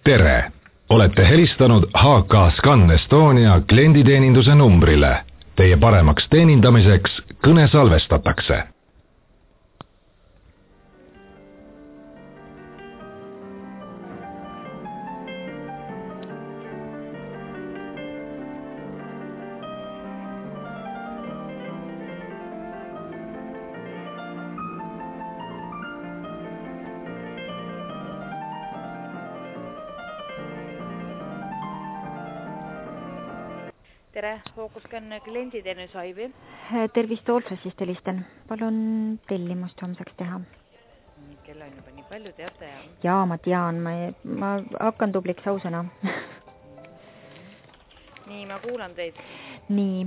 Tere! Olete helistanud HK Scan Estonia klienditeeninduse numbrile. Teie paremaks teenindamiseks kõne salvestatakse. Tere, Hookuskan klienditeenus Aivi. Tervist Olsasist helistan. Palun tellimust homseks teha. Kell on juba nii palju, teate? Jaa, ma tean. Ma hakkan tubliks ausõna. Nii, ma kuulan teid. Nii.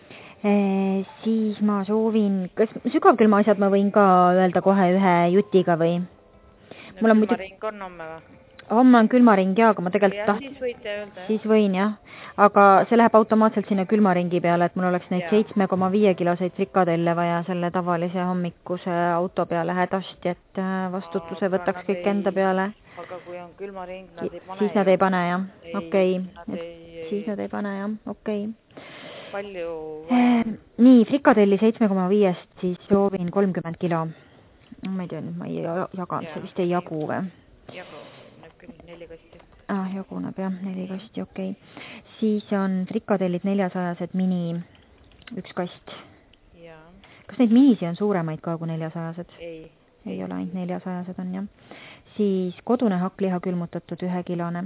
Siis ma soovin, kas sügavkülma asjad ma võin ka öelda kohe ühe jutiga või? No, külmaring on homme või? Homme on külmaring ja, aga ma tegelikult siis võite öelda. Siis võin, jah. Aga see läheb automaatselt sinna külmaringi peale, et mul oleks neid 7,5 kiloseid frikadelle vaja selle tavalise hommikuse auto peale hädasti, et vastutuse võtaks kõik enda peale. Aga kui on külmaring, nad ei pane. Siis nad ei pane, jah. Okei. Siis nad ei pane, jah. Okei. Palju? Nii, frikadelli 7,5-st siis soovin 30 kilo. Ma ei tea, nüüd ma ei jagan, see vist ei jagu või? Jagu. 4 kasti. Jaguneb jah, 4 kasti, okei. Siis on frikadellid 400-sed mini, 1 kast. Ja. Kas neid minisi on suuremaid ka kui 400-sed? Ei. Ei ole, ainult 400-sed on jah. Siis kodune hakkliha külmutatud 1 kilone,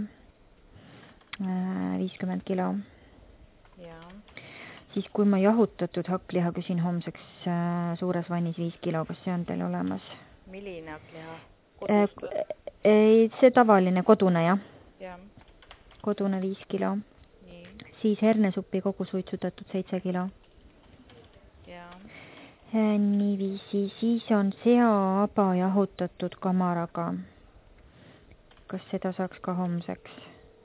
50 kilo. Ja. Siis kui ma jahutatud hakkliha küsin homseks suures vannis 5 kilo, kas see on teil olemas? Milline hakkliha? See tavaline kodune, jah. Ja. Kodune 5 kilo. Nii. Siis hernesuppi kogu suitsutatud 7 kilo. Ja. Niiviisi, siis on seaaba jahutatud kamaraga. Kas seda saaks ka homseks?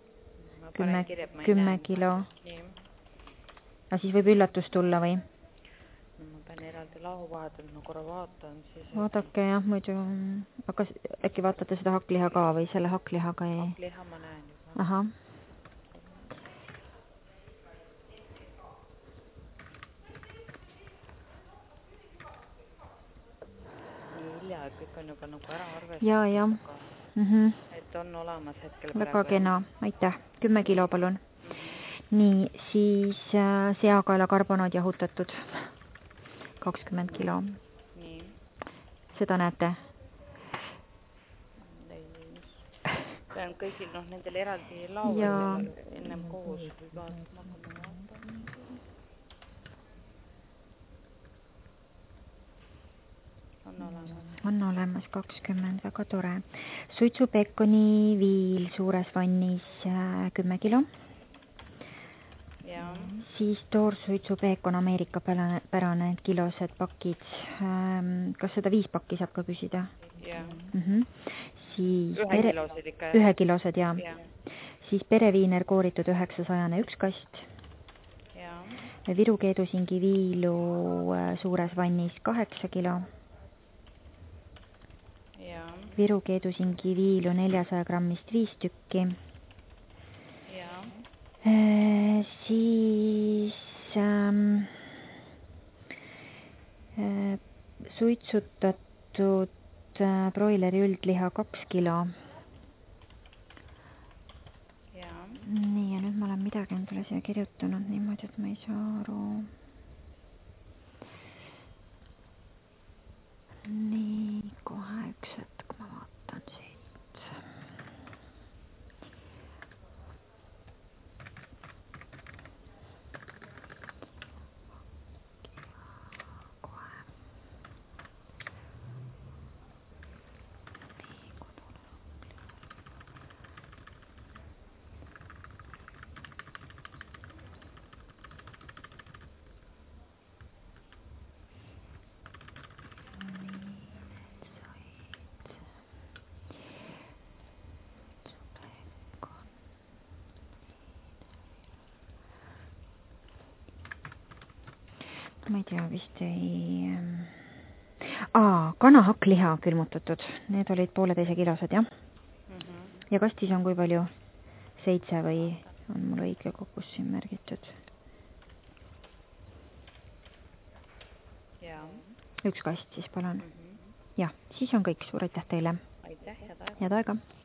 10 kilo. Nii. Aga siis võib üllatus tulla või? Ma pean eraldi lahu vahetama, ma korra vaatan. Vaadake jah, muidu. Aga äkki vaatate seda hakkliha ka või selle hakklihaga ei? Hakkliha ma näen juba. Aha. Nii hilja, et kõik on juba nagu ära arvestatud. Ja. Et on olemas hetkel. Väga kena, aitäh. 10 kilo palun. Nii, siis seakaela karbonaad jahutatud 20 kilo. Nii. Seda näete? See on kõigil nendel eraldi lauel ennem koos. On olemas 20, väga tore. Suitsupekoni viil suures vannis 10 kilo. Ja. Siis toorsuitsupeekon Ameerika pärane kilosed pakid. Kas seda 5 pakki saab ka küsida? Ja. Siis 1 kilosed ikka. 1 kilosed, ja. Ja. Siis pereviiner kooritud 900 1 kast. Ja. Viru keedusingi viilu suures vannis 8 kilo. Ja. Viru keedusingi viilu 400 grammist 5 tükki. Siis suitsutatud broileri üldliha 2 kilo. Ja. Nii, ja nüüd ma olen midagi endale siia kirjutanud niimoodi, et ma ei saa aru. Nii, kohe üks hetk ma vaatan siit. Ma ei tea, vist ei... kanahakkliha külmutatud. Need olid 1,5 kilosed, jah? ja kastis on kui palju? 7 või on mul õige kogus siin märgitud? Jaa. 1 kast siis palun. Jah, siis on kõik. Suur aitäh teile. Aitäh, head aega. Head aega.